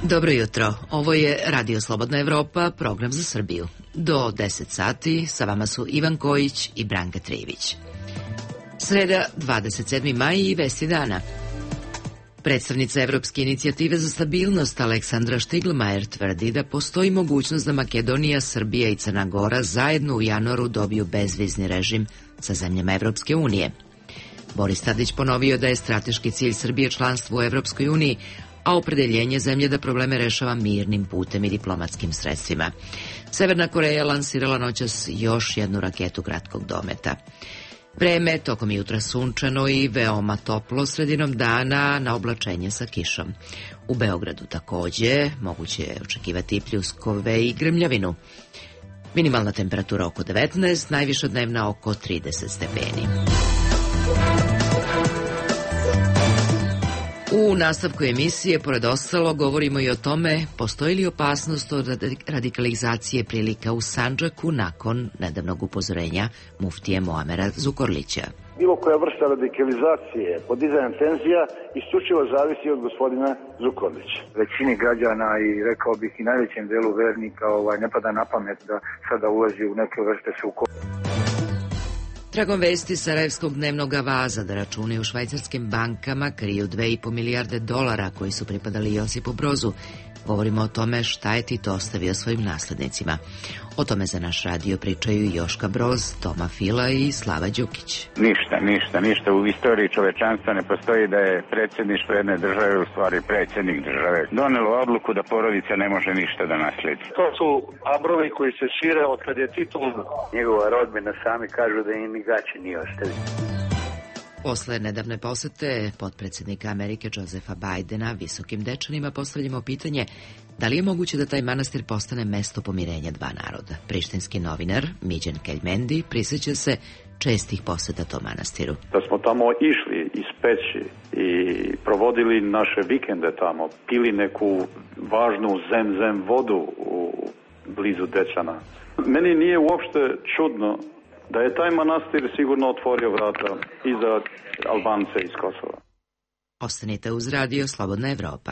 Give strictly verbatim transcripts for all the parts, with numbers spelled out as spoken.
Dobro jutro, ovo je Radio Slobodna Evropa, program za Srbiju. Do deset sati sa vama su Ivan Kojić i Branka Trijević. Sreda, dvadeset sedmi maj i vesti dana. Predstavnica Evropske inicijative za stabilnost Aleksandra Štiglmajer tvrdi da postoji mogućnost da Makedonija, Srbija i Crna Gora zajedno u januaru dobiju bezvizni režim sa zemljama Evropske unije. Boris Tadić ponovio da je strateški cilj Srbije članstvo u Evropskoj uniji, a opredeljenje zemlje da probleme rešava mirnim putem i diplomatskim sredstvima. Severna Koreja lansirala noćas još jednu raketu kratkog dometa. Vreme tokom jutra sunčano i veoma toplo, sredinom dana na oblačenje sa kišom. U Beogradu takođe moguće je očekivati pljuskove i grmljavinu. Minimalna temperatura oko devetnaest, najviša dnevna oko trideset stepeni. U nastavku emisije, pored ostalo, govorimo i o tome postoji li opasnost od radikalizacije prilika u Sandžaku nakon nedavnog upozorenja muftije Muamera Zukorlića. Bilo koja vrsta radikalizacije, podizanja tenzija, isključivo zavisi od gospodina Zukorlića. Većini građana i rekao bih i najvećem delu vernika ovaj, ne pada na pamet da sada ulazi u neke vrste sukoba. Tragom vesti Sarajevskog dnevnog avaza da računi u švajcarskim bankama kriju dve i po milijarde dolara koji su pripadali Josipu Brozu. Govorimo o tome šta je Tito ostavio svojim naslednicima. O tome za naš radio pričaju Joška Broz, Toma Fila i Slava Đukić. Ništa, ništa, ništa. U istoriji čovečanstva ne postoji da je predsjedništvo jedne države, u stvari predsjednik države, donelo odluku da porodica ne može ništa da nasledi. To su abrovi koji se šire od kad je Tito. Njegova rodbina sami kažu da im ni gaće nije ostavio. Posle nedavne posete potpredsjednika Amerike Josefa Bajdena visokim dečanima postavljamo pitanje da li je moguće da taj manastir postane mesto pomirenja dva naroda. Prištinski novinar Miđen Keljmendi prisjeća se čestih poseta tom manastiru. Da smo tamo išli ispeći i provodili naše vikende tamo, pili neku važnu zem-zem vodu u blizu Dečana. Meni nije uopšte čudno da je taj manastir sigurno otvorio vrata i za Albance iz Kosova. Ostanite uz radio Slobodna Evropa.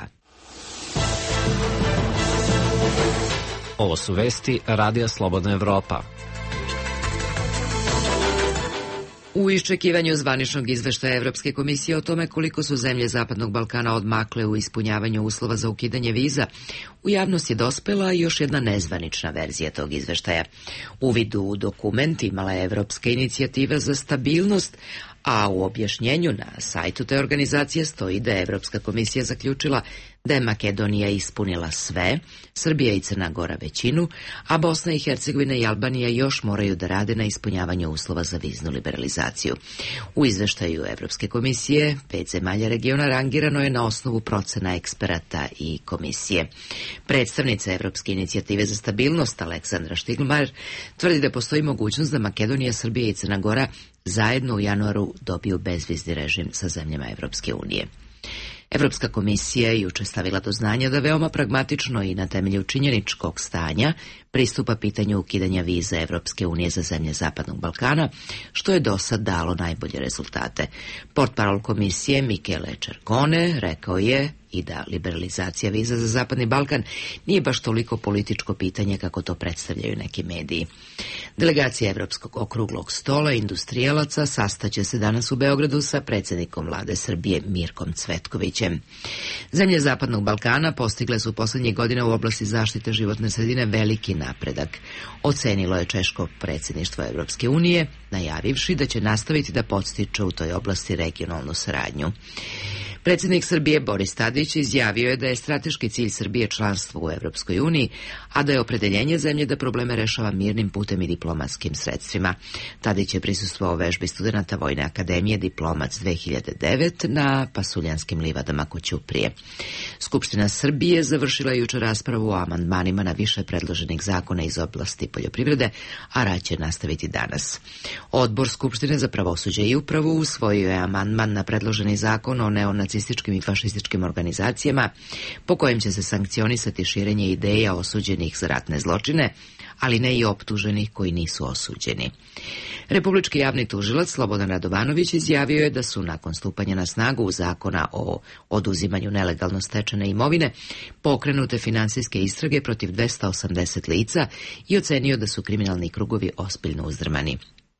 Ovo su vesti Radija Slobodna Evropa. U iščekivanju zvaničnog izveštaja Evropske komisije o tome koliko su zemlje Zapadnog Balkana odmakle u ispunjavanju uslova za ukidanje viza, u javnost je dospela još jedna nezvanična verzija tog izveštaja. Uvid u dokument imala je Evropska inicijativa za stabilnost, a u objašnjenju na sajtu te organizacije stoji da je Evropska komisija zaključila da je Makedonija ispunila sve, Srbija i Crna Gora većinu, a Bosna i Hercegovina i Albanija još moraju da rade na ispunjavanju uslova za viznu liberalizaciju. U izveštaju Evropske komisije, pet zemalja regiona rangirano je na osnovu procena eksperata i komisije. Predstavnica Evropske inicijative za stabilnost Aleksandra Štiglmajer tvrdi da postoji mogućnost da Makedonija, Srbija i Crna Gora zajedno u januaru dobiju bezvizni režim sa zemljama Evropske unije. Evropska komisija je juče stavila do znanja da veoma pragmatično i na temelju činjeničkog stanja pristupa pitanju ukidanja viza Evropske unije za zemlje Zapadnog Balkana, što je do sad dalo najbolje rezultate. Portparol komisije Michele Cercone rekao je i da liberalizacija viza za Zapadni Balkan nije baš toliko političko pitanje kako to predstavljaju neki mediji. Delegacija Evropskog okruglog stola industrijalaca sastaće se danas u Beogradu sa predsjednikom vlade Srbije Mirkom Cvetkovićem. Zemlje Zapadnog Balkana postigle su poslednjih godina u oblasti zaštite životne sredine veliki napredak. Ocenilo je češko predsjedništvo Evropske unije, najavivši da će nastaviti da podstiče u toj oblasti regionalnu saradnju. Predsjednik Srbije Boris Tadić izjavio je da je strateški cilj Srbije članstvo u Evropskoj uniji, a da je opredeljenje zemlje da probleme rešava mirnim putem i diplomatskim sredstvima. Tadić je prisustvovao vežbi studenata Vojne akademije Diplomac dve hiljade devet na Pasuljanskim livadama kod Ćuprije. Skupština Srbije završila juče raspravu o amandmanima na više predloženih zakona iz oblasti poljoprivrede, a rad će nastaviti danas. Odbor Skupštine za pravosuđe i upravu usvojio je amandman na predloženi zakon o neonacionalnosti nacističkim i fašističkim organizacijama, po kojem će se sankcionisati širenje ideja osuđenih za ratne zločine, ali ne i optuženih koji nisu osuđeni. Republički javni tužilac Slobodan Radovanović izjavio je da su nakon stupanja na snagu zakona o oduzimanju nelegalno stečene imovine pokrenute finansijske istrage protiv dvesta osamdeset lica i ocenio da su kriminalni krugovi ozbiljno uzdrmani.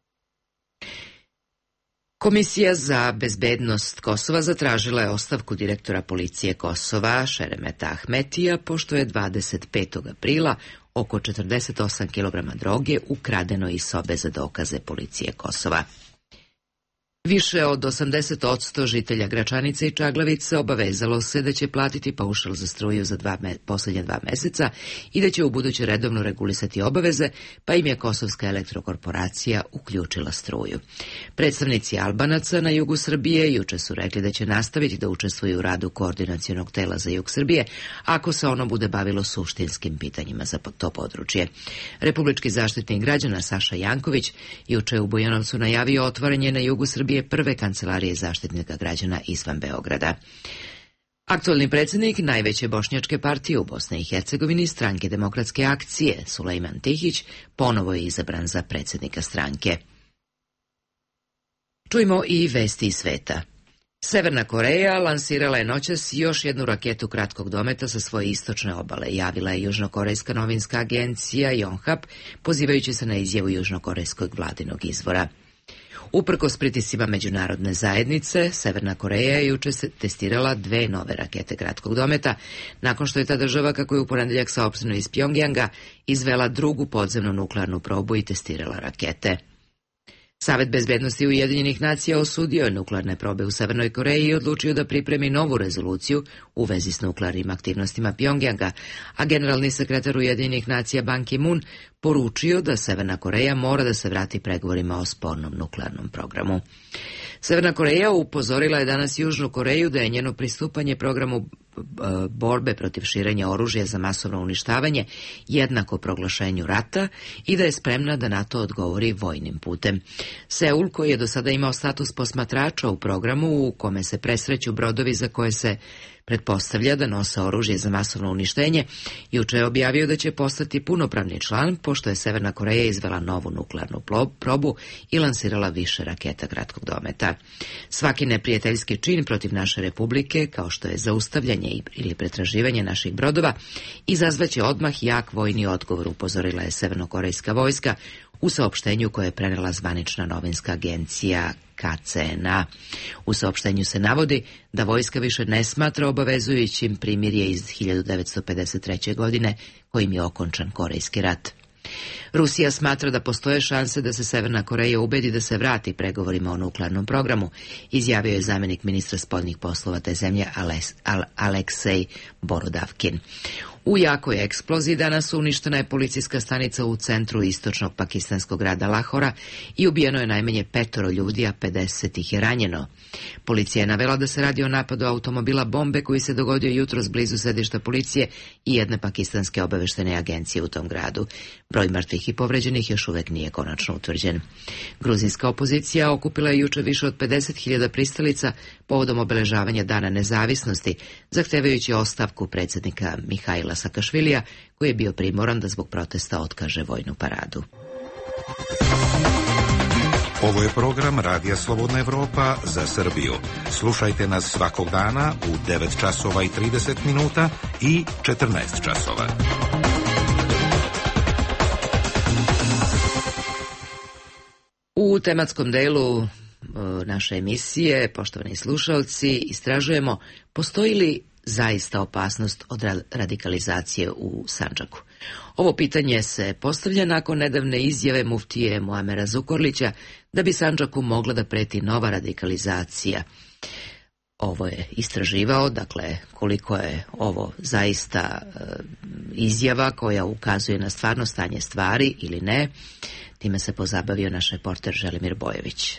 Komisija za bezbednost Kosova zatražila je ostavku direktora policije Kosova Šeremeta Ahmetija, pošto je dvadeset petog aprila oko četrdeset osam kilograma droge ukradeno iz sobe za dokaze policije Kosova. Više od osamdeset posto žitelja Gračanice i Čaglavice obavezalo se da će platiti paušal za struju za dva me, posljednje dva meseca i da će u buduće redovno regulisati obaveze, pa im je Kosovska elektrokorporacija uključila struju. Predstavnici Albanaca na jugu Srbije juče su rekli da će nastaviti da učestvuju u radu koordinacionog tela za jug Srbije ako se ono bude bavilo suštinskim pitanjima za to područje. Republički zaštitnik građana Saša Janković juče u Bujanovcu najavio otvaranje na jugu Srbije prve kancelarije zaštitnika građana izvan Beograda. Aktualni predsjednik najveće bošnjačke partije u Bosni i Hercegovini, Stranke demokratske akcije, Sulejman Tihić, ponovo je izabran za predsjednika stranke. Čujmo i vesti iz sveta. Severna Koreja lansirala je noćas još jednu raketu kratkog dometa sa svoje istočne obale, javila je južnokorejska novinska agencija Yonhap, pozivajući se na izjavu južnokorejskog vladinog izvora. Uprkos pritiscima međunarodne zajednice, Severna Koreja je juče testirala dve nove rakete kratkog dometa, nakon što je ta država, kako je u ponedjeljak saopšteno iz Pjongjanga, izvela drugu podzemnu nuklearnu probu i testirala rakete. Savet bezbednosti Ujedinjenih nacija osudio je nuklearne probe u Severnoj Koreji i odlučio da pripremi novu rezoluciju u vezi s nuklearnim aktivnostima Pjongjanga, a generalni sekretar Ujedinjenih nacija Ban Ki-moon poručio da Severna Koreja mora da se vrati pregovorima o spornom nuklearnom programu. Severna Koreja upozorila je danas Južnu Koreju da je njeno pristupanje programu borbe protiv širenja oružja za masovno uništavanje jednako proglašenju rata i da je spremna da na to odgovori vojnim putem. Seul, koji je do sada imao status posmatrača u programu u kome se presreću brodovi za koje se pretpostavlja da nose oružje za masovno uništenje, juče je objavio da će postati punopravni član, pošto je Severna Koreja izvela novu nuklearnu probu i lansirala više raketa kratkog dometa. Svaki neprijateljski čin protiv naše republike, kao što je zaustavljanje ili pretraživanje naših brodova, izazvaće odmah jak vojni odgovor, upozorila je severnokorejska vojska u saopštenju koje je prenela zvanična novinska agencija K C N A. U saopštenju se navodi da vojska više ne smatra obavezujućim primirje iz hiljadu devetsto pedeset treće. godine kojim je okončan Korejski rat. Rusija smatra da postoje šanse da se Severna Koreja ubedi da se vrati pregovorima o nuklearnom programu, izjavio je zamjenik ministra spoljnih poslova te zemlje Aleksej Borodavkin. U jakoj eksploziji danas uništena je policijska stanica u centru istočnog pakistanskog grada Lahora i ubijeno je najmanje petoro ljudi, a pedeset ih je ranjeno. Policija je navela da se radi o napadu automobila bombe koji se dogodio jutros blizu sedišta policije i jedne pakistanske obaveštene agencije u tom gradu. Broj mrtvih i povređenih još uvek nije konačno utvrđen. Gruzijska opozicija okupila je juče više od pedeset hiljada pristalica povodom obeležavanja Dana nezavisnosti, zahtevajući ostavku predsjednika Mihajla Sakašvilija, koji je bio primoran da zbog protesta otkaže vojnu paradu. Ovo je program Radija Slobodna Evropa za Srbiju. Slušajte nas svakog dana u devet časova i trideset minuta i četrnaest časova. U tematskom delu naše emisije, poštovani slušalci, istražujemo postoji li zaista opasnost od radikalizacije u Sandžaku. Ovo pitanje se postavlja nakon nedavne izjave muftije Muamera Zukorlića da bi Sandžaku mogla da preti nova radikalizacija. Ovo je istraživao, dakle, koliko je ovo zaista e, izjava koja ukazuje na stvarno stanje stvari ili ne. Time se pozabavio naš reporter Želimir Bojević.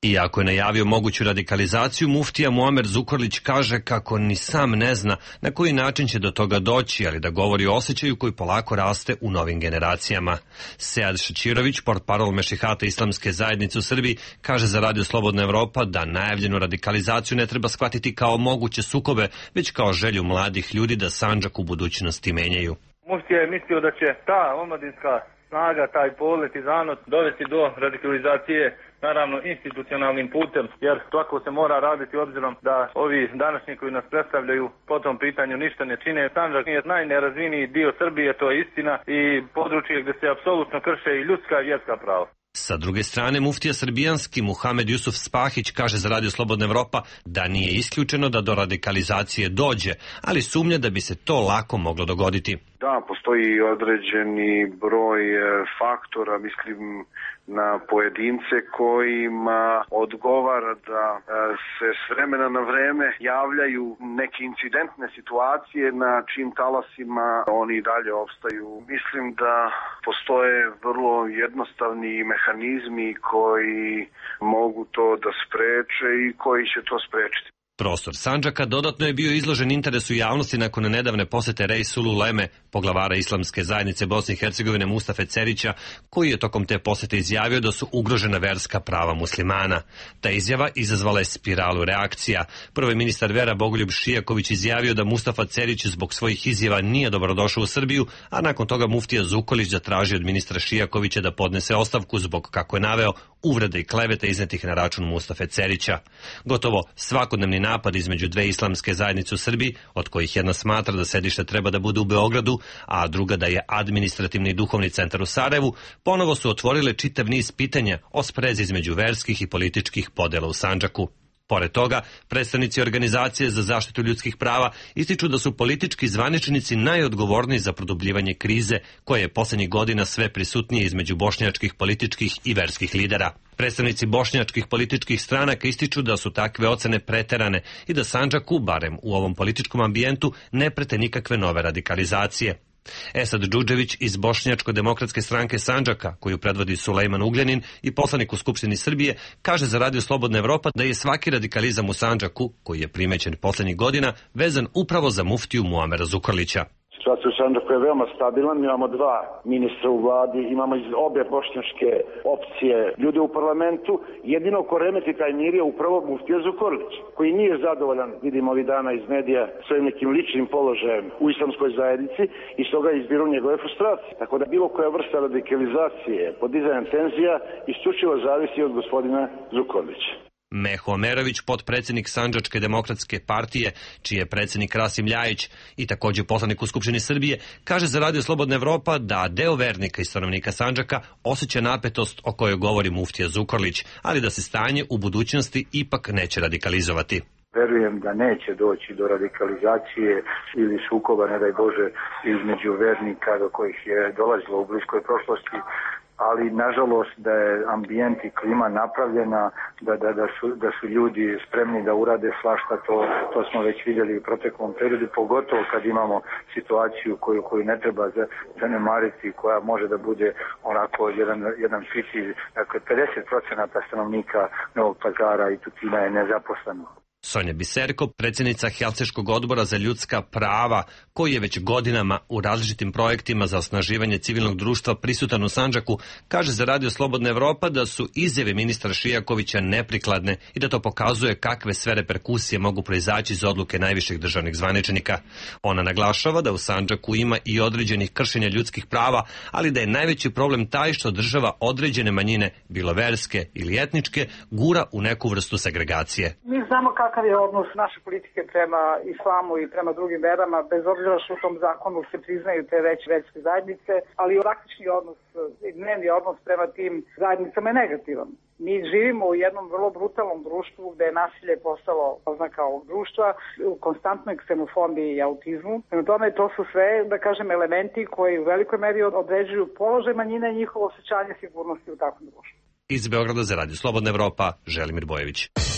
Iako je najavio moguću radikalizaciju, muftija Muamer Zukorlić kaže kako ni sam ne zna na koji način će do toga doći, ali da govori o osjećaju koji polako raste u novim generacijama. Sead Šećirović, portparol Mešihata Islamske zajednice u Srbiji, kaže za Radio Slobodna Evropa da najavljenu radikalizaciju ne treba shvatiti kao moguće sukobe, već kao želju mladih ljudi da Sandžak u budućnosti menjaju. Muftija je mislio da će ta omladinska snaga, taj polet i zanot dovesti do radikalizacije, naravno institucionalnim putem, jer tako se mora raditi obzirom da ovi današnji koji nas predstavljaju po tom pitanju ništa ne čine. Sandžak je najnerazviniji dio Srbije, to je istina, i područje gdje se apsolutno krše i ljudska i vjerska prava. Sa druge strane, muftija srbijanski Muhamed Jusuf Spahić kaže za Radio Slobodna Evropa da nije isključeno da do radikalizacije dođe, ali sumnja da bi se to lako moglo dogoditi. Da, postoji određeni broj faktora, mislim na pojedince kojima odgovara da se s vremena na vreme javljaju neke incidentne situacije na čim talasima oni dalje opstaju. Mislim da postoje vrlo jednostavni mehanizmi koji mogu to da spreče i koji će to sprečiti. Prostor Sandžaka dodatno je bio izložen interesu javnosti nakon nedavne posete Reisulu Uleme, poglavara Islamske zajednice Bosne i Hercegovine Mustafe Cerića, koji je tokom te posete izjavio da su ugrožena verska prava muslimana. Ta izjava izazvala je spiralu reakcija. Prvo je ministar vera Bogoljub Šijaković izjavio da Mustafa Cerić zbog svojih izjava nije dobrodošao u Srbiju, a nakon toga muftija Zukorlić zatražio od ministra Šijakovića da podnese ostavku zbog, kako je naveo, uvrede i klevete iznetih na račun Mustafe Cerića. Gotovo svakodnevni napad između dve islamske zajednice u Srbiji, od kojih jedna smatra da sedište treba da bude u Beogradu, a druga da je administrativni i duhovni centar u Sarajevu, ponovo su otvorile čitav niz pitanja o sprezi između verskih i političkih podela u Sandžaku. Pored toga, predstavnici Organizacije za zaštitu ljudskih prava ističu da su politički zvaničnici najodgovorniji za produbljivanje krize, koja je poslednjih godina sve prisutnije između bošnjačkih političkih i verskih lidera. Predstavnici bošnjačkih političkih stranaka ističu da su takve ocene preterane i da Sandžaku, barem u ovom političkom ambijentu, ne prete nikakve nove radikalizacije. Esad Džudžević iz Bošnjačko-demokratske stranke Sandžaka, koju predvodi Sulejman Ugljanin i poslanik u Skupštini Srbije, kaže za Radio Slobodna Evropa da je svaki radikalizam u Sandžaku, koji je primećen poslednjih godina, vezan upravo za muftiju Muamera Zukorlića. Situacija u Sandžaku je veoma stabilan, imamo dva ministra u vladi, imamo iz obe bošnjačke opcije ljude u parlamentu. Jedino ko remeti taj mir je upravo muftija Zukorlić, koji nije zadovoljan, vidimo ovih dana iz medija, svojim nekim ličnim položajem u islamskoj zajednici i stoga izbiru njegove frustracije. Tako da bilo koja vrsta radikalizacije, podizanja tenzija, isključivo zavisi od gospodina Zukorlića. Meho Omerović, potpredsjednik Sandžačke demokratske partije, čiji je predsjednik Rasim Ljajić i također poslanik u Skupštini Srbije, kaže za Radio Slobodna Evropa da deo vernika i stanovnika Sandžaka osjeća napetost o kojoj govori muftija Zukorlić, ali da se stanje u budućnosti ipak neće radikalizovati. Verujem da neće doći do radikalizacije ili sukoba, ne daj Bože, između vernika do kojih je dolazilo u bliskoj prošlosti, ali nažalost da je ambijent i klima napravljena, da, da, da, su, da su ljudi spremni da urade svašta, to, to smo već vidjeli u proteklom periodu, pogotovo kad imamo situaciju koju, koju ne treba zanemariti, koja može da bude onako jedan, jedan fitilj. Dakle, pedeset procenata stanovnika Novog Pazara i Tutina je nezaposleno. Sonja Biserko, predsjednica Helsinškog odbora za ljudska prava, koji je već godinama u različitim projektima za osnaživanje civilnog društva prisutan u Sandžaku, kaže za Radio Slobodna Evropa da su izjave ministra Šijakovića neprikladne i da to pokazuje kakve sve reperkusije mogu proizaći iz odluke najviših državnih zvaničnika. Ona naglašava da u Sandžaku ima i određenih kršenja ljudskih prava, ali da je najveći problem taj što država određene manjine, bilo verske ili etničke, gura u neku vrstu segregacije. Mi znamo kakav je odnos naše politike prema islamu i prema drugim verama, bez obzira što u tom zakonu se priznaju te veće verske zajednice, ali praktični odnos, dnevni odnos prema tim zajednicama je negativan. Mi živimo u jednom vrlo brutalnom društvu gde je nasilje postalo oznaka ovog društva, u konstantnoj ksenofobiji i autizmu. Prema tome, to su sve, da kažem, elementi koji u velikoj meri određuju položaj manjine i njihovo osjećanje sigurnosti u takvom društvu. Iz Beograda za Radio Slobodna Evropa, Želimir Bojević.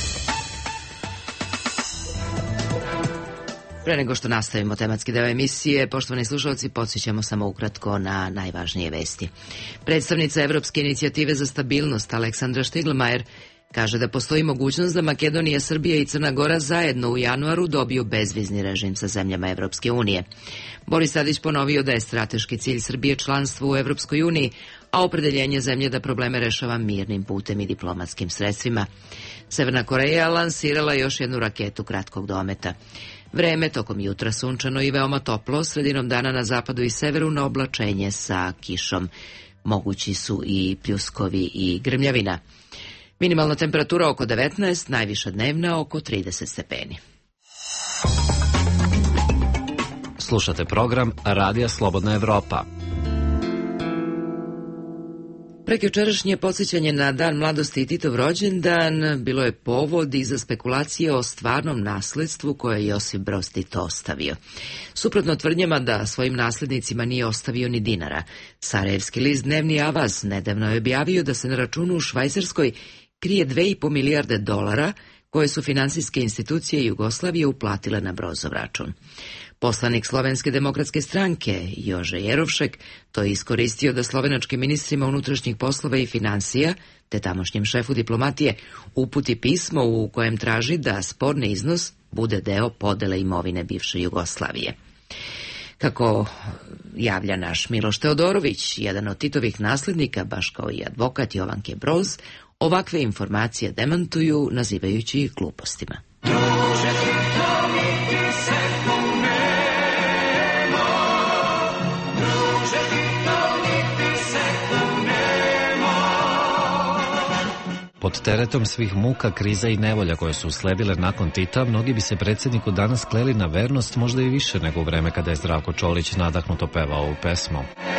Pre nego što nastavimo tematski deo emisije, poštovani slušalci, podsjećamo samo ukratko na najvažnije vesti. Predstavnica Evropske inicijative za stabilnost Aleksandra Štiglmajer Kaže da postoji mogućnost da Makedonija, Srbija i Crna Gora zajedno u januaru dobiju bezvizni režim sa zemljama Evropske unije. Boris Tadić ponovio da je strateški cilj Srbije članstvo u Evropskoj uniji, a opredeljenje zemlje da probleme rešava mirnim putem i diplomatskim sredstvima. Severna Koreja lansirala još jednu raketu kratkog dometa. Vreme tokom jutra sunčano i veoma toplo, sredinom dana na zapadu i severu na oblačenje sa kišom. Mogući su i pljuskovi i grmljavina. Minimalna temperatura oko devetnaest, najviša dnevna oko trideset stepeni. Slušate program Radija Slobodna Evropa. Prekjučerašnje podsjećanje na Dan mladosti i Titov rođendan bilo je povod i za spekulacije o stvarnom nasledstvu koje je Josip Broz Tito ostavio. Suprotno tvrdnjama da svojim naslednicima nije ostavio ni dinara, sarajevski list Dnevni Avaz nedavno je objavio da se na računu u Švajcarskoj krije dve i po milijarde dolara koje su finansijske institucije Jugoslavije uplatile na Brozov račun. Poslanik Slovenske demokratske stranke Jože Jerovšek to je iskoristio da slovenačkim ministrima unutrašnjih poslova i finansija, te tamošnjem šefu diplomatije, uputi pismo u kojem traži da sporni iznos bude deo podele imovine bivše Jugoslavije. Kako javlja naš Miloš Teodorović, jedan od Titovih naslednika, baš kao i advokat Jovanke Broz, ovakve informacije demantuju nazivajući ih glupostima. Pod teretom svih muka, kriza i nevolja koje su usledile nakon Tita, mnogi bi se predsjedniku danas kleli na vernost možda i više nego u vreme kada je Zdravko Čolić nadahnuto pevao ovu pesmu.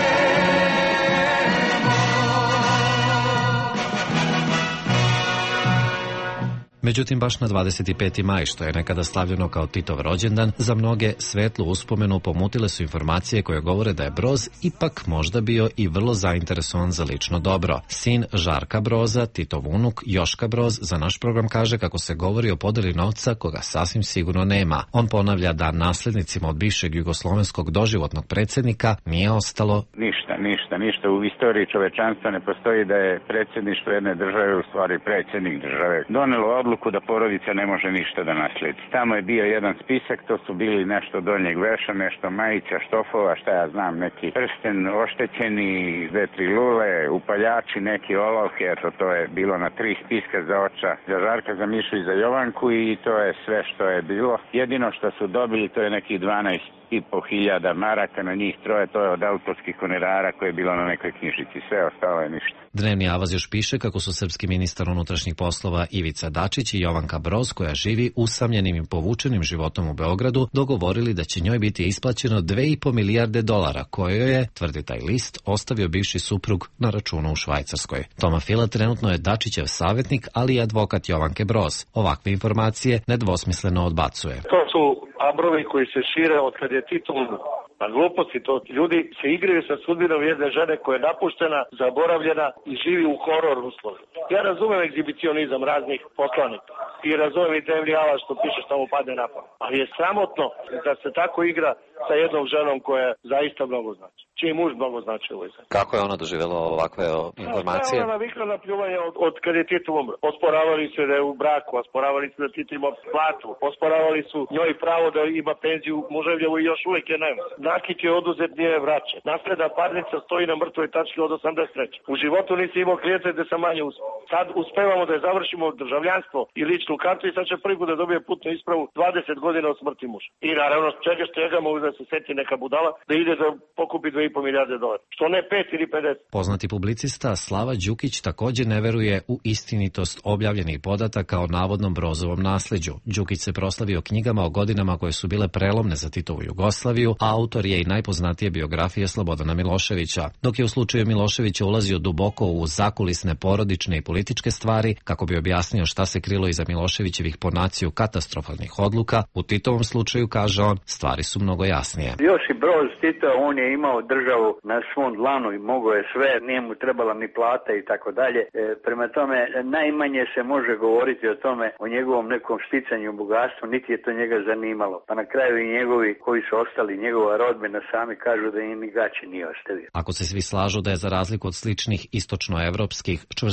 Međutim, baš na dvadeset peti maj, što je nekada slavljeno kao Titov rođendan, za mnoge svetlu uspomenu pomutile su informacije koje govore da je Broz ipak možda bio i vrlo zainteresovan za lično dobro. Sin Žarka Broza, Titov unuk Joška Broz, za naš program kaže kako se govori o podeli novca koga sasvim sigurno nema. On ponavlja da naslednicima od bivšeg jugoslovenskog doživotnog predsjednika nije ostalo ništa, ništa, ništa. U istoriji čovečanstva ne postoji da je predsjedništvo jedne države u stvari predsjednik države donelo odluku da porodica ne može ništa da nasledi. Tamo je bio jedan spisak, to su bili nešto donjeg veša, nešto majica, štofova, šta ja znam, neki prsten oštećeni, dve, tri lule, upaljači, neki olovke, eto to je bilo na tri spiska za oča, za Žarka, za Mišu i za Jovanku i to je sve što je bilo. Jedino što su dobili to je nekih dvanaest i po hiljada maraka, na njih troje, to je od autorskih honorara koje je bilo na nekoj knjižici, sve ostalo je ništa. Dnevni Avaz još piše kako su srpski ministar unutrašnjih poslova Ivica Dačić i Jovanka Broz, koja živi usamljenim i povučenim životom u Beogradu, dogovorili da će njoj biti isplaćeno dve i po milijarde dolara, koje je, tvrdi taj list, ostavio bivši suprug na računu u Švajcarskoj. Toma Fila trenutno je Dačićev savjetnik, ali i advokat Jovanke Broz. Ovakve informacije nedvosmisleno odbacuje. To su abrovi koji se šire od kad je Tito umro. Pa gluposti to. Ljudi se igraju sa sudbinom jedne žene koja je napuštena, zaboravljena i živi u horor uslovima. Ja razumem egzibicionizam raznih poslanika i razumem i Dnevni Avaz što piše što mu padne na pamet. Ali je sramotno da se tako igra sa jednom ženom koja zaista mnogo znači. Čiji muž mnogo znači u ovoj zemlji. Kako je ona doživjela ovakve informacije? Ona navikla na pljuvanje od, od kad je Tito umro. Osporavali su da je u braku, osporavali su da Tito ima platu, osporavali su njoj pravo da ima penziju muževljevu i još uvijek je nema. Nakić je oduzet, nije vraćen. Nasledna parnica stoji na mrtvoj tački od osamdeset treće. U životu nisi imao klijenta gde sam manje uspio. Sad uspevamo da je završimo državljanstvo i ličnu kartu i sad će prvi put da dobije putnu ispravu dvadeset godina od smrti muža. I naravno čega što njega može da se seti neka budala da ide da pokupi dve i po milijarde dolara. Što ne pet ili pedeset. Poznati publicista Slava Đukić također ne veruje u istinitost objavljenih podataka o navodnom Brozovom nasleđu. Đukić se proslavio knjigama o godinama koje su bile prelomne za Titovu Jugoslaviju, a autor je i najpoznatije biografije Slobodana Miloševića. Dok je u slučaju Miloševića ulazio duboko u zakulisne porodične i političke stvari, kako bi objasnio šta se krilo iza Miloševićevih po naciju katastrofalnih odluka, u Titovom slučaju, kaže on, stvari su mnogo jasnije. Josip Broz Tito, on je imao državu na svom dlanu i mogao je sve, nije mu trebala ni plata i tako dalje. E, prema tome, najmanje se može govoriti o tome, o njegovom nekom sticanju bogatstva, niti je to njega zanimalo. Pa na kraju i njegovi koji su ostali, njegova rodbina sami kažu da im ni gaće nije ostavio. Ako se svi slažu da je za razliku od sličnih istočnoevropskih čvrstoruka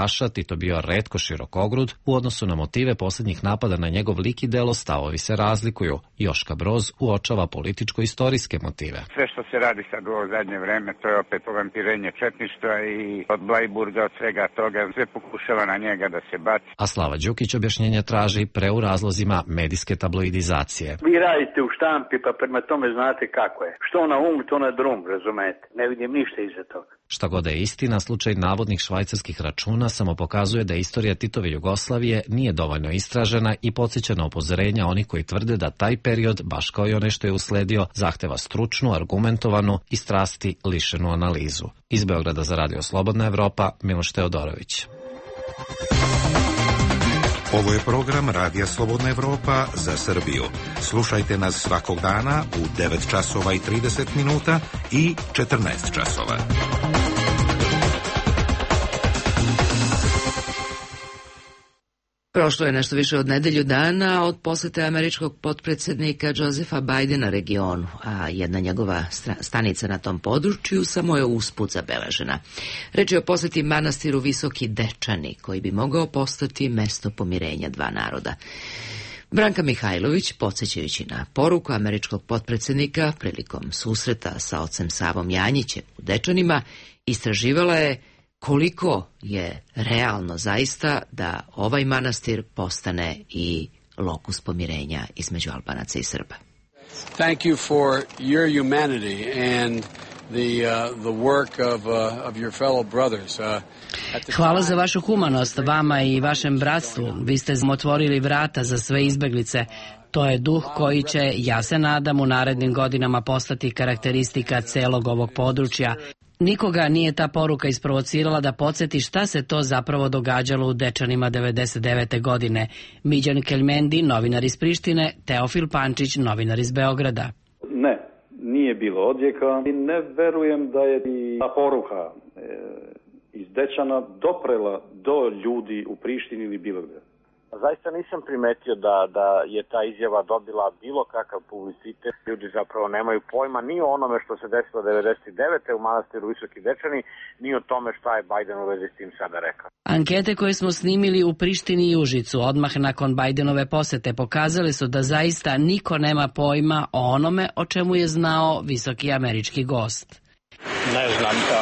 mafijaša Tito bio retko širokogrud, u odnosu na motive posljednjih napada na njegov lik i delo stavovi se razlikuju. Joška Broz uočava političko-istorijske motive. Sve što se radi sad u ovo zadnje vreme, to je opet povampirenje četništva i od Blajburga, od svega toga, sve pokušava na njega da se baci. A Slava Đukić objašnjenja traži pre u razlozima medijske tabloidizacije. Vi radite u štampi, pa prema tome znate kako je. Što na um, to na drum, razumete. Ne vidim ništa iza toga. Šta god je istina, slučaj navodnih švajcarskih računa samo pokazuje da istorija Titove Jugoslavije nije dovoljno istražena i podsjeća na upozorenja onih koji tvrde da taj period, baš kao i onaj što je usledio, zahteva stručnu, argumentovanu i strasti lišenu analizu. Iz Beograda za Radio Slobodna Evropa, Miloš Teodorović. Ovo je program Radija Slobodna Evropa za Srbiju. Slušajte nas svakog dana u devet časova i trideset minuta i četrnaest časova. Prošlo je nešto više od nedelju dana od posete američkog potpredsjednika Josepha Bidena regionu, a jedna njegova stanica na tom području samo je usput zabeležena. Reč je o poseti manastiru Visoki Dečani, koji bi mogao postati mesto pomirenja dva naroda. Branka Mihajlović, podsjećajući na poruku američkog potpredsjednika prilikom susreta sa ocem Savom Janjićem u Dečanima, istraživala je koliko je realno zaista da ovaj manastir postane i lokus pomirenja između Albanaca i Srba. Thank you for your humanity and the uh, the work of uh, of your fellow brothers. Uh, Hvala za vašu humanost, vama i vašem bratstvu. Vi ste otvorili vrata za sve izbeglice. To je duh koji će, ja se nadam, u narednim godinama postati karakteristika celog ovog područja. Nikoga nije ta poruka isprovocirala da podsjeti šta se to zapravo događalo u Dečanima devedeset devete. godine. Miđan Keljmendi, novinar iz Prištine, Teofil Pančić, novinar iz Beograda. Ne, nije bilo odjeka i ne verujem da je i ta poruka e, iz Dečana doprela do ljudi u Prištini ili bilo gde. Zaista nisam primetio da, da je ta izjava dobila bilo kakav publicitet. Ljudi zapravo nemaju pojma ni o onome što se desilo devedeset devete. u manastiru Visoki Dečani, ni o tome šta je Biden u vezi s tim sada rekao. Ankete koje smo snimili u Prištini i Užicu odmah nakon Bidenove posete pokazali su da zaista niko nema pojma o onome o čemu je znao visoki američki gost. Ne znam to.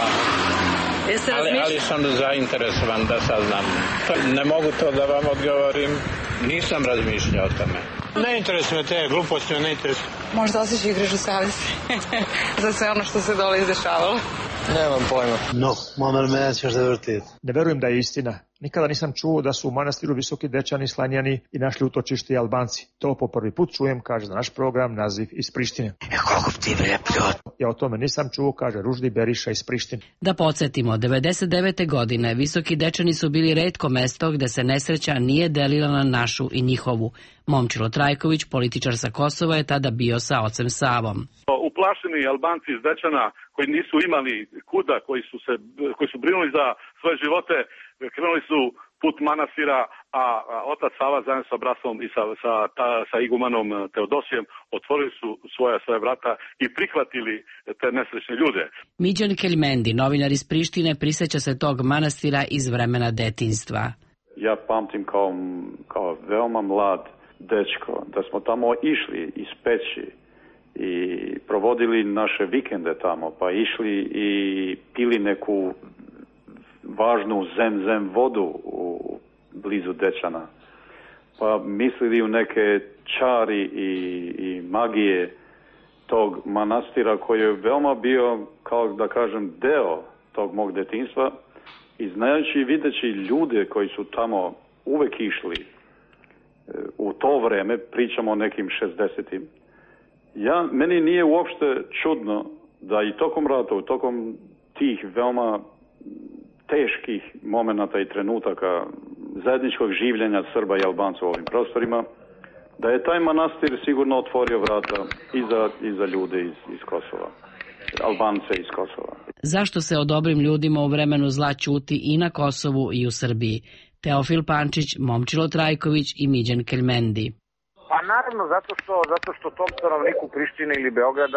Ali, ali sam zainteresovan da saznam. Ne mogu to da vam odgovorim. Nisam razmišljao o tome. Ne interesuje me te gluposti, ne interesuje. Možda osjeću i grižu savjesti za sve ono što se dole izdešavalo. Nemam pojma. No, moment me ćeš da vrtiti. Ne verujem da je istina. Nikada nisam čuo da su u manastiru Visoki Dečani slanjani i našli utočište i Albanci. To po prvi put čujem, kaže za naš program naziv iz Prištine. E, koliko ti vrepljot? Ja o tome nisam čuo, kaže Ruždi Beriša iz Prištine. Da podsjetimo, devedeset devete. godine Visoki Dečani su bili retko mesto gde se nesreća nije delila na našu i njihovu. Momčilo Trajković, političar sa Kosova, je tada bio sa ocem Savom. Uplašeni Albanci iz Dečana koji nisu imali kuda, koji su, se, koji su brinuli za svoje živote, krenuli su put manastira, a otac Sava zajedno sa brasom i sa, sa, ta, sa igumanom Teodosijem otvorili su svoja svoje vrata i prihvatili te nesrećne ljude. Miđan Keljmendi, novinar iz Prištine, prisjeća se tog manastira iz vremena detinjstva. Ja pamtim kao, kao veoma mlad dečko da smo tamo išli iz Peći i provodili naše vikende tamo, pa išli i pili neku važnu zem-zem vodu u blizu Dečana. Pa mislili u neke čari i, i magije tog manastira koji je veoma bio, kao da kažem, deo tog mog detinjstva. I znajući i videći ljude koji su tamo uvek išli u to vreme, pričamo o nekim šezdesetim, ja, meni nije uopšte čudno da i tokom rata, u tokom tih veoma teških momenata i trenutaka zajedničkog življenja Srba i Albanca u ovim prostorima, da je taj manastir sigurno otvorio vrata i za, i za ljude iz, iz Kosova, Albance iz Kosova. Zašto se o dobrim ljudima u vremenu zla ćuti i na Kosovu i u Srbiji? Teofil Pančić, Momčilo Trajković i Miđan Keljmendi. Pa naravno zato što, zato što tom stanovniku Prištine ili Beograda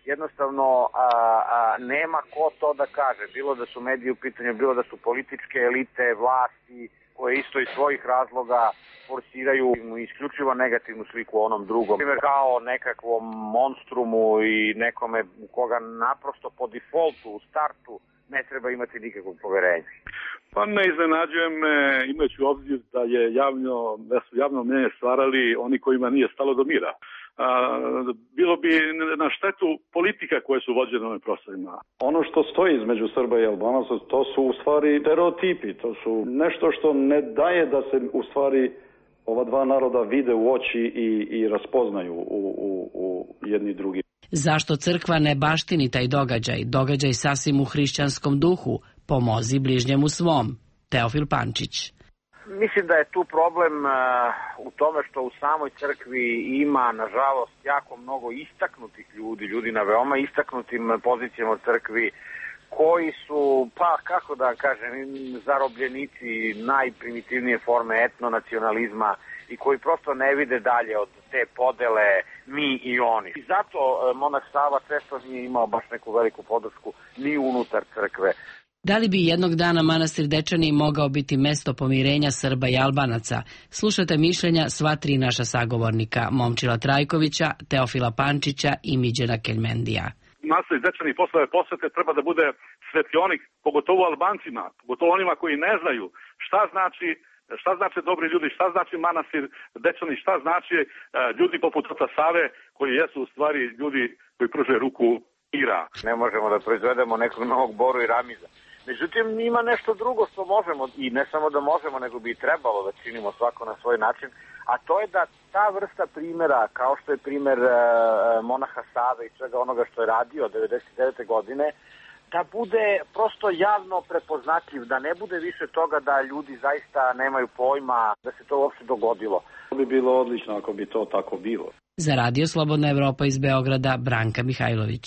jednostavno a, a, nema ko to da kaže, bilo da su mediji u pitanju, bilo da su političke elite, vlasti, koje isto iz svojih razloga forsiraju isključivo negativnu sliku o onom drugom. Primjer, kao nekakvom monstrumu i nekome u koga naprosto po defaultu u startu ne treba imati nikakvog poverenja. Pa ne iznenađuje me, imajući u obzir da je javno, da su javno mnjenje stvarali oni kojima nije stalo do mira. A, bilo bi na štetu politika koje su vođene na ovim prostorima. Ono što stoji između Srba i Albanaca, to su u stvari stereotipi, to su nešto što ne daje da se u stvari ova dva naroda vide u oči i, i raspoznaju u, u, u jedni drugi. Zašto crkva ne baštini taj događaj, događaj sasvim u hrišćanskom duhu, pomozi bližnjemu svom? Teofil Pančić. Mislim da je tu problem uh, u tome što u samoj crkvi ima, nažalost, jako mnogo istaknutih ljudi, ljudi na veoma istaknutim pozicijama u crkvi, koji su, pa kako da kažem, zarobljenici najprimitivnije forme etnonacionalizma i koji prosto ne vide dalje od te podele mi i oni. I zato uh, monah Sava često nije imao baš neku veliku podršku ni unutar crkve. Da li bi jednog dana manastir Dečani mogao biti mesto pomirenja Srba i Albanaca? Slušate mišljenja sva tri naša sagovornika, Momčila Trajkovića, Teofila Pančića i Miđena Keljmendija. Manastir Dečani posle posvete treba da bude svetionik, pogotovo Albancima, pogotovo onima koji ne znaju šta znači šta znači dobri ljudi, šta znači manastir Dečani, šta znači uh, ljudi poput oca Save, koji jesu u stvari ljudi koji pruže ruku mira. Ne možemo da proizvedemo nekog novog Boru i Ramiza. Međutim, ima nešto drugo što možemo, i ne samo da možemo, nego bi i trebalo da činimo svako na svoj način, a to je da ta vrsta primjera, kao što je primjer uh, monaha Save i svega onoga što je radio devedeset devete godine, da bude prosto javno prepoznatljiv, da ne bude više toga da ljudi zaista nemaju pojma da se to uopšte dogodilo. To bi bilo odlično ako bi to tako bilo. Za Radio Slobodna Evropa iz Beograda, Branka Mihajlović.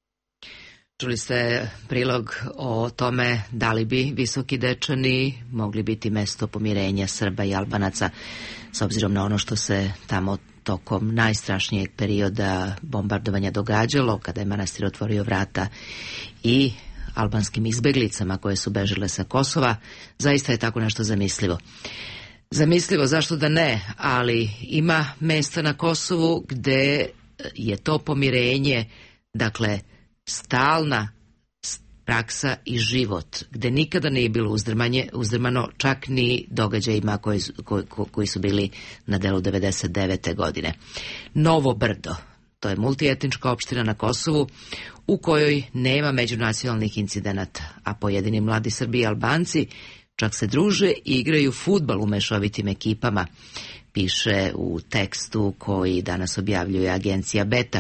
Čuli ste prilog o tome da li bi Visoki Dečani mogli biti mesto pomirenja Srba i Albanaca, s obzirom na ono što se tamo tokom najstrašnijeg perioda bombardovanja događalo, kada je manastir otvorio vrata i albanskim izbeglicama koje su bežale sa Kosova. Zaista je tako nešto zamislivo. Zamislivo, zašto da ne, ali ima mesta na Kosovu gde je to pomirenje, dakle, stalna praksa i život, gde nikada nije bilo uzdrmanje, uzdrmano čak ni događajima koji, koji, koji su bili na delu devedeset devete godine. Novo Brdo, to je multietnička opština na Kosovu u kojoj nema međunacionalnih incidenata, a pojedini mladi Srbi i Albanci čak se druže i igraju fudbal u mešovitim ekipama, piše u tekstu koji danas objavljuje agencija Beta.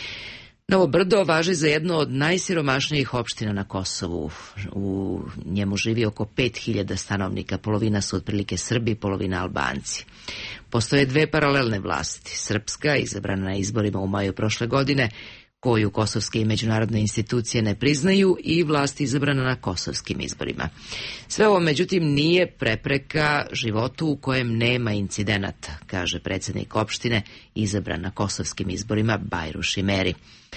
Novo Brdo važi za jednu od najsiromašnijih opština na Kosovu. U njemu živi oko pet hiljada stanovnika, polovina su otprilike Srbi, polovina Albanci. Postoje dve paralelne vlasti. Srpska, izabrana na izborima u maju prošle godine, koju kosovske i međunarodne institucije ne priznaju, i vlast izabrana na kosovskim izborima. Sve ovo, međutim, nije prepreka životu u kojem nema incidenata, kaže predsjednik opštine izabran na kosovskim izborima Bajru Šimeri.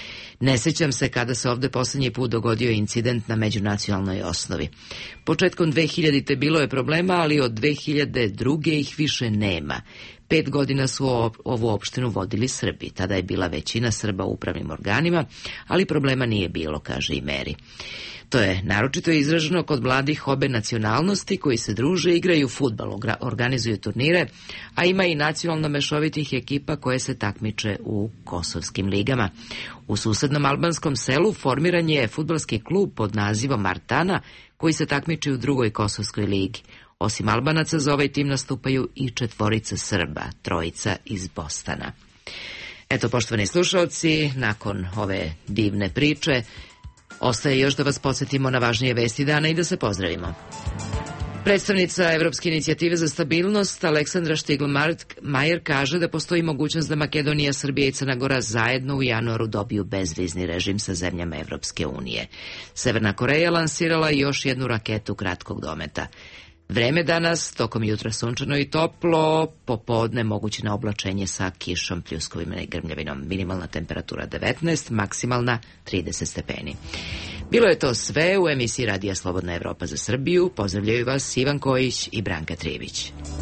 Ne sjećam se kada se ovde posljednji put dogodio incident na međunacionalnoj osnovi. Početkom dve hiljadite bilo je problema, ali od dve hiljade druge ih više nema. Pet godina su ovu opštinu vodili Srbi. Tada je bila većina Srba u upravnim organima, ali problema nije bilo, kaže i Meri. To je naročito izraženo kod mladih obe nacionalnosti koji se druže, igraju fudbal, organizuju turnire, a ima i nacionalno mešovitih ekipa koje se takmiče u kosovskim ligama. U susednom albanskom selu formiran je fudbalski klub pod nazivom Martana koji se takmiči u drugoj kosovskoj ligi. Osim Albanaca za ovaj tim nastupaju i četvorica Srba, trojica iz Bostana. Eto, poštovani slušalci, nakon ove divne priče, ostaje još da vas podsjetimo na važnije vesti dana i da se pozdravimo. Predstavnica Evropske inicijative za stabilnost Aleksandra Štigl-Majer kaže da postoji mogućnost da Makedonija, Srbija i Crna Gora zajedno u januaru dobiju bezvizni režim sa zemljama Evropske unije. Severna Koreja lansirala još jednu raketu kratkog dometa. Vreme danas, tokom jutra sunčano i toplo, popodne moguće na oblačenje sa kišom, pljuskovima i grmljavinom. Minimalna temperatura devetnaest, maksimalna trideset stepeni. Bilo je to sve u emisiji Radija Slobodna Evropa za Srbiju. Pozdravljaju vas Ivan Kojić i Branka Trivić.